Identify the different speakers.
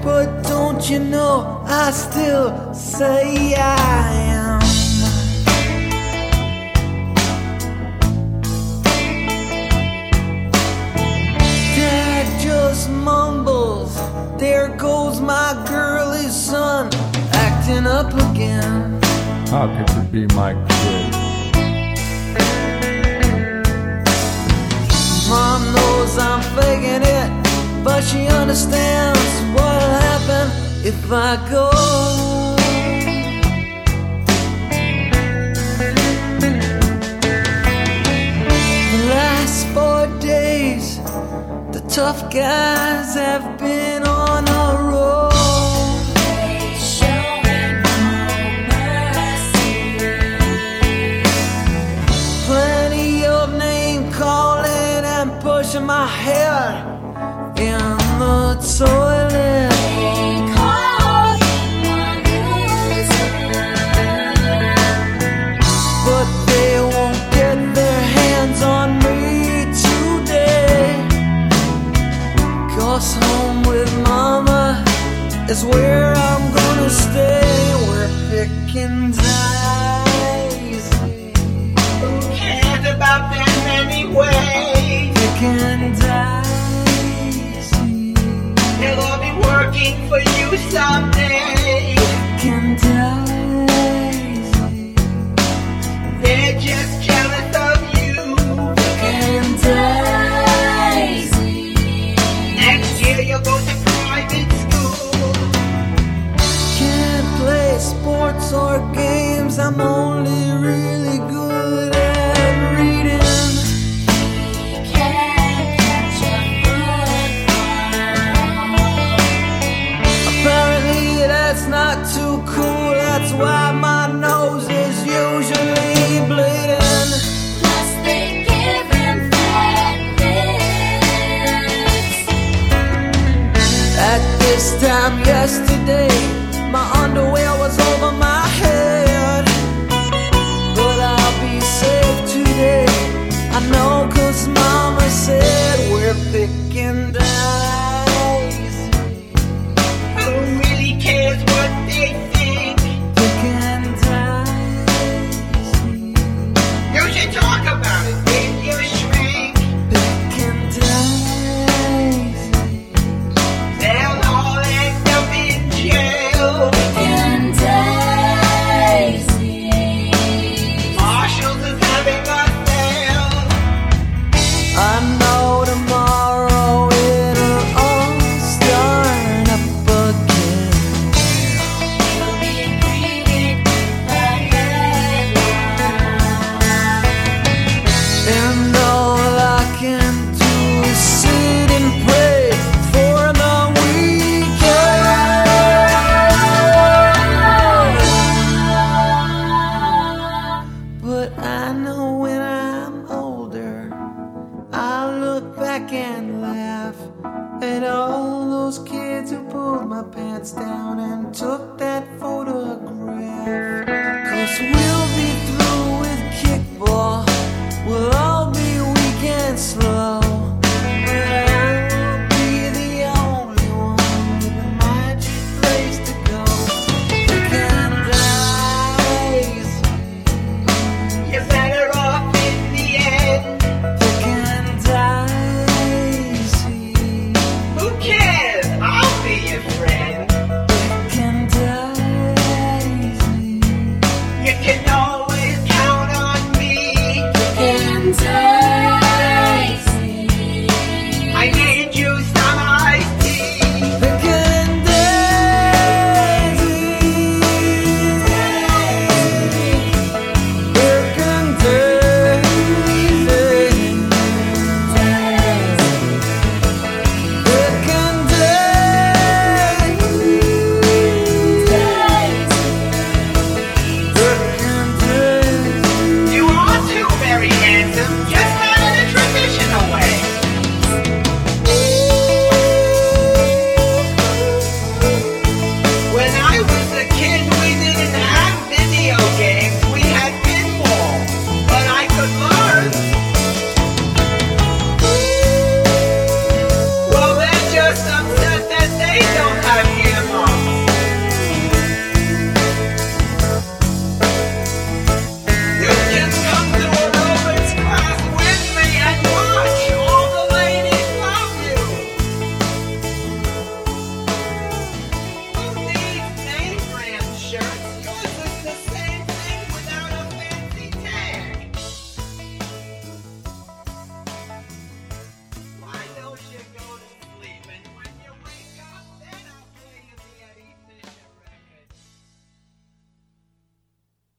Speaker 1: but don't you know I still say I am. Dad just mumbles, there goes my girly son, acting up again.
Speaker 2: How could you be my kid?
Speaker 1: Mom knows I'm faking it, but she understands what'll happen if I go. The last 4 days, the tough guys have been on a roll. Plenty of name calling and pushing my head in the toilet. But they won't get their hands on me today, 'cause home with mama is where I'm gonna stay. We're picking daisies.
Speaker 3: Who cares about them anyway?
Speaker 1: Picking daisies.
Speaker 3: They'll all be working for you someday.
Speaker 1: Picking daisies.
Speaker 3: They're just jealous of you.
Speaker 1: Picking daisies.
Speaker 3: Next year you'll go to private school.
Speaker 1: Can't play sports or games, I'm only really good at reading. Apparently that's not too cool, that's why my nose is usually bleeding. At this time yesterday, my underwear was over my head, but I'll be safe today, I know, 'cause mama said we're picking daisies.
Speaker 3: Who really cares what they think?
Speaker 1: Picking daisies.
Speaker 3: You should talk about it with your shrink.
Speaker 1: Picking daisies.
Speaker 3: They'll all end up in jail. Marshall's is having a sale.
Speaker 1: I know tomorrow it'll all start up again. And all I can do is sit and pray for the weekend. But I know when I'm older, I'll look back and laugh at all those kids who pulled my pants down and took that photograph.